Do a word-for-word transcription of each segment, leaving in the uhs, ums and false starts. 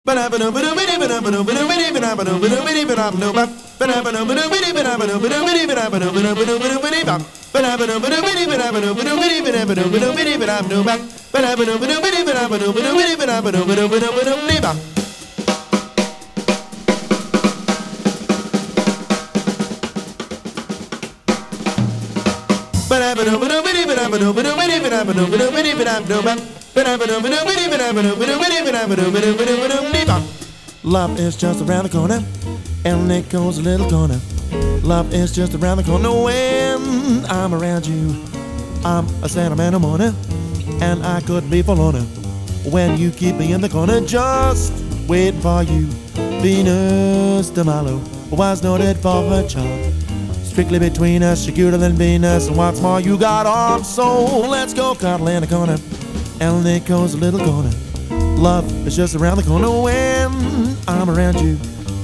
Love is just around the corner, and it goes a little corner. Love is just around the corner when I'm around you. I'm a sentimental mourner, and I couldn't be forlorner when you keep me in the corner, just waiting for you. Venus de Milo was noted for her charm. Strictly between us, you're cuter than Venus, and what's more, you got arms, so let's go cuddle in the corner, and it goes a little corner. Love is just around the corner when I'm around you.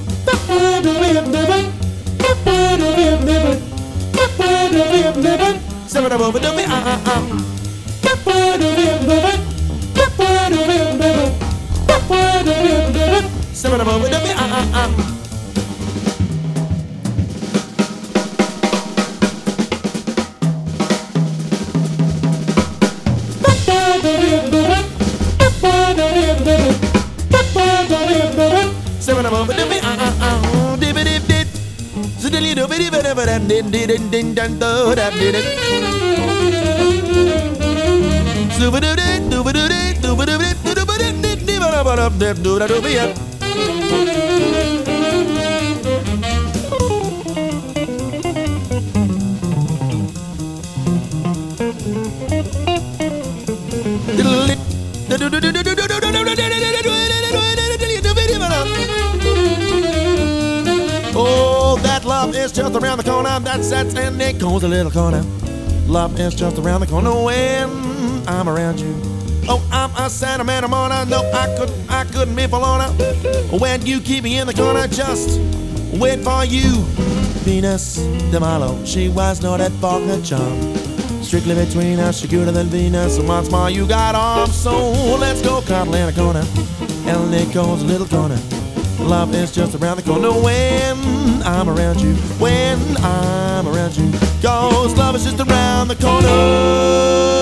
Oh, that love is just around the corner. That's that's and it goes a little corner. Love is just around the corner when I'm around you. Oh, I'm a sentimental mourner. No, I couldn't, I couldn't be forlorner when you keep me in the corner. Just wait for you. Venus de Milo, she was noted for her charm. Strictly between us, you're cuter than Venus, and once more, you got arms. So let's go cuddle in a corner, and it goes a little corner. Love is just around the corner when I'm around you. When I'm around you, 'cause love is just around the corner.